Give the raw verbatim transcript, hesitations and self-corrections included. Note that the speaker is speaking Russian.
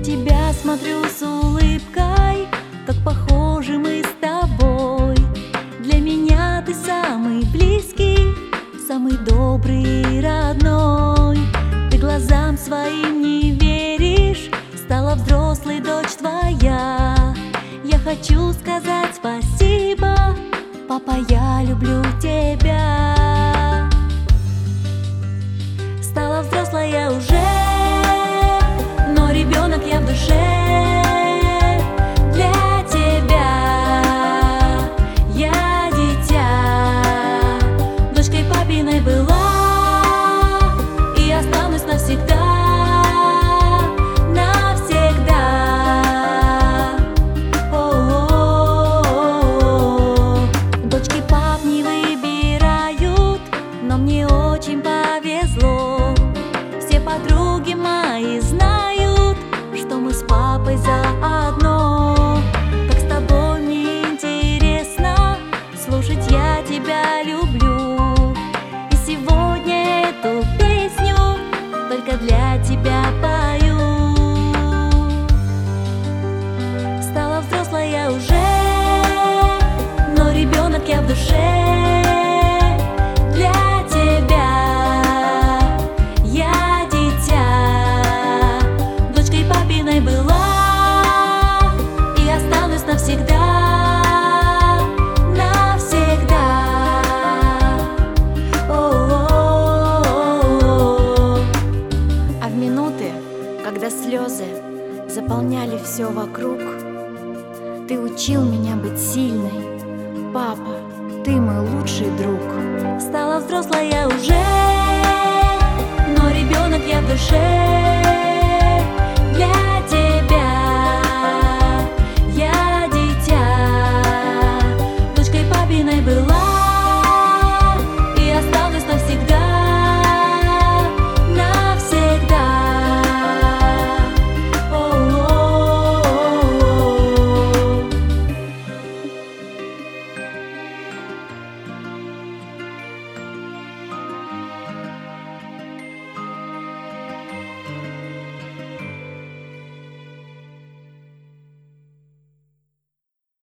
тебя смотрю с улыбкой, как похожи мы с тобой. Для меня ты самый близкий, самый добрый и родной. Ты глазам своим не веришь, стала взрослой дочь твоя. Я хочу сказать спасибо, папа, я люблю тебя. Стала взрослая уже, но ребенок я в душе. Для тебя я дитя, дочкой папиной была и останусь навсегда. Дочки пап не выбирают, но мне очень повезло. Все подруги мои знают, что мы с папой заодно. Как с тобой мне интересно слушать, я тебя люблю. И сегодня эту песню только для тебя пою. Стала взрослая уже, но ребенок я в душе. Для тебя я дитя, дочкой папиной была и останусь навсегда, навсегда. О-о-о-о-о. А в минуты, когда слезы заполняли все вокруг, ты учил меня быть сильной. Папа, ты мой лучший друг. Стала взрослая уже, но ребенок я в душе.